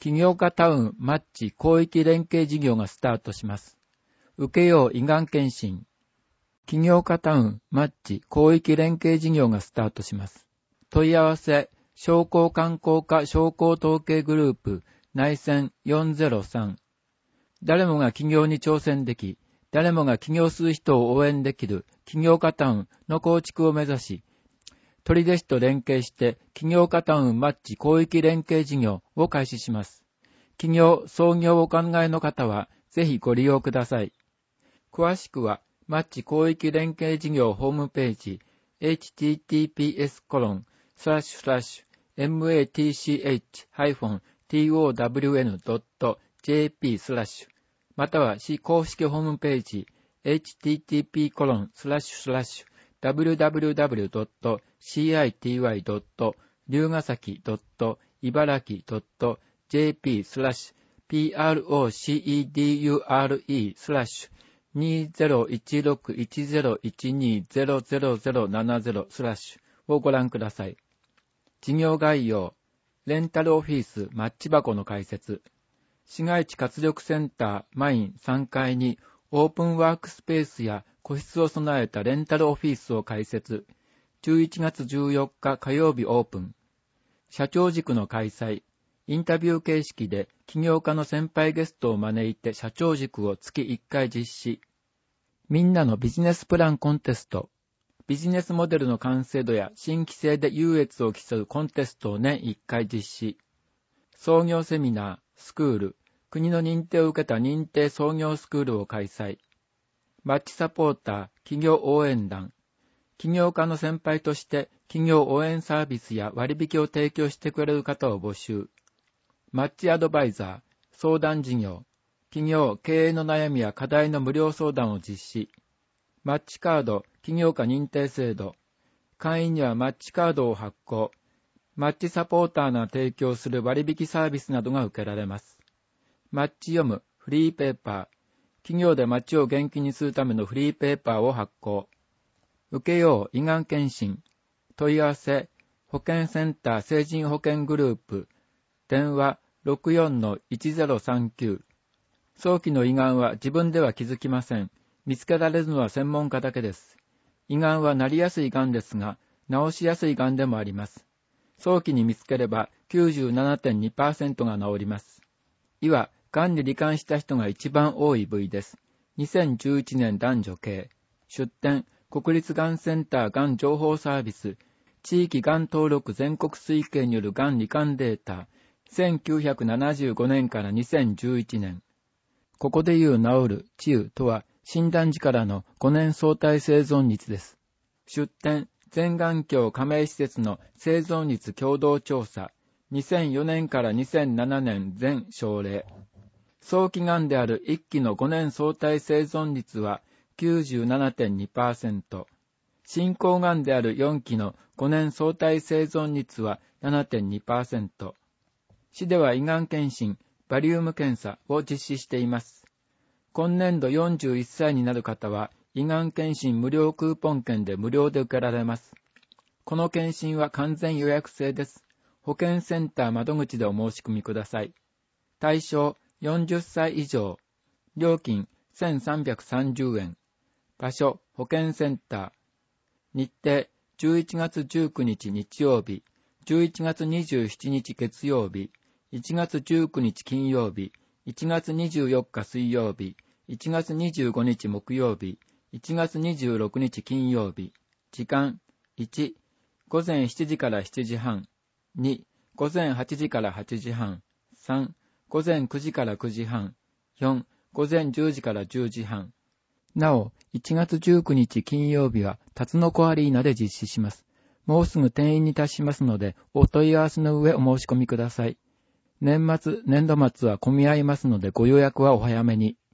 起業家タウンマッチ広域連携事業がスタートします。請けよう胃がん検診。起業家タウンマッチ広域連携事業がスタートします。問い合わせ、商工観光課商工統計グループ内線403。誰もが起業に挑戦でき、誰もが起業する人を応援できる起業家タウンの構築を目指し、取手市と連携して起業家タウンマッチ広域連携事業を開始します。起業、創業をお考えの方はぜひご利用ください。詳しくはマッチ広域連携事業ホームページ https://match-town.jp/ または市公式ホームページ http://www.citywa.lygasaki.ibaraki.jp/procedure2010120070/ をご覧ください。事業概要、レンタルオフィスマッチ箱の開設、市街地活力センターマイン3階にオープンワークスペースや個室を備えたレンタルオフィスを開設、11月14日火曜日オープン、社長塾の開催、インタビュー形式で起業家の先輩ゲストを招いて社長塾を月1回実施、みんなのビジネスプランコンテスト、ビジネスモデルの完成度や新規性で優越を競うコンテストを年1回実施、創業セミナー、スクール、国の認定を受けた認定創業スクールを開催、マッチサポーター、企業応援団、起業家の先輩として企業応援サービスや割引を提供してくれる方を募集、マッチアドバイザー、相談事業、企業経営の悩みや課題の無料相談を実施、マッチカード、起業家認定制度、会員にはマッチカードを発行、マッチサポーターが提供する割引サービスなどが受けられます。マッチ読む、フリーペーパー、企業でマッチを元気にするためのフリーペーパーを発行。請けよう胃がん検診。問い合わせ、保健センター成人保健グループ。電話 64-1039。早期の胃がんは自分では気づきません。見つけられるのは専門家だけです。胃がんはなりやすいがんですが、治しやすいがんでもあります。早期に見つければ 97.2% が治ります。胃はがんに罹患した人が一番多い部位です。2011年男女系。出展、国立がんセンターがん情報サービス、地域がん登録全国推計によるがん罹患データ、1975年から2011年。ここでいう治る、治癒とは、診断時からの5年相対生存率です。出展、全がん協加盟施設の生存率共同調査、2004年から2007年全症例。早期がんである1期の5年相対生存率は 97.2%、進行がんである4期の5年相対生存率は 7.2%。市では胃がん検診、バリウム検査を実施しています。今年度41歳になる方は、胃がん検診無料クーポン券で無料で受けられます。この検診は完全予約制です。保健センター窓口でお申し込みください。対象40歳以上。料金1330円。場所保健センター。日程11月19日日曜日、11月27日月曜日、1月19日金曜日、1月24日水曜日、1月25日木曜日、1月26日金曜日。時間1、午前7時から7時半。2、午前8時から8時半。3、午前9時から9時半。4、午前10時から10時半。なお、1月19日金曜日は、タツノコアリーナで実施します。もうすぐ定員に達しますので、お問い合わせの上お申し込みください。年末、年度末は混み合いますのでご予約はお早めに。